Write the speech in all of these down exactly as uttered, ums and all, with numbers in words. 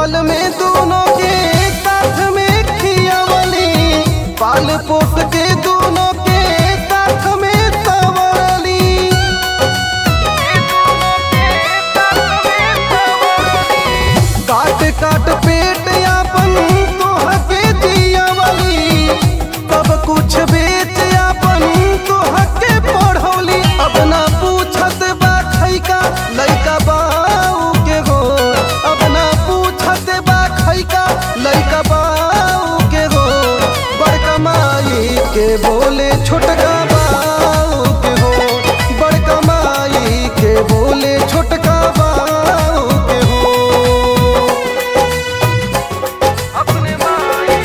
पल में दोनों के साथ में खियावली, पाल पोस के दोनों के साथ में संवरली। काट काट पेट यापन तोह के जियावली, सब कुछ बेच यापन तोह के पढ़ौली। अब ना पूछत बा खैका लइका बाऊ के हो, अब ना पूछत बा खैका लइका बाऊ के हो। बड़का माई के बोले छोटका बाऊ के हो, बड़का माई के बोले छोटका बाऊ के हो। अपने माई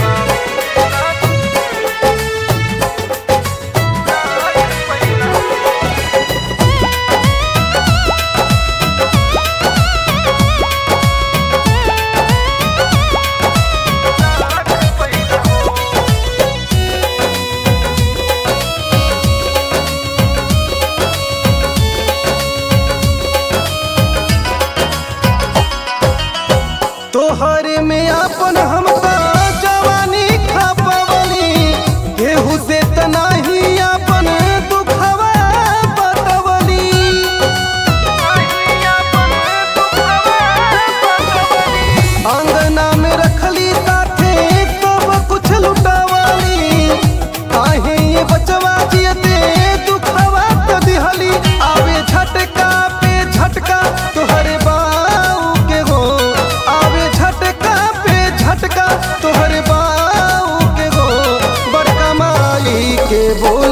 तोहरे में अपन हम जवानी खपवली, केहू से त नाही अपन दुखवा बतवली। अंगना में रखली साथे सब कुछ लुटावली, काहे ये बचवा जियते दुखवा त दिहली। आवे झटका पे झटका तोहरे बाऊ के हो, आवे झटका पे झटका तोहरे बाऊ के हो। बड़का माई के बोल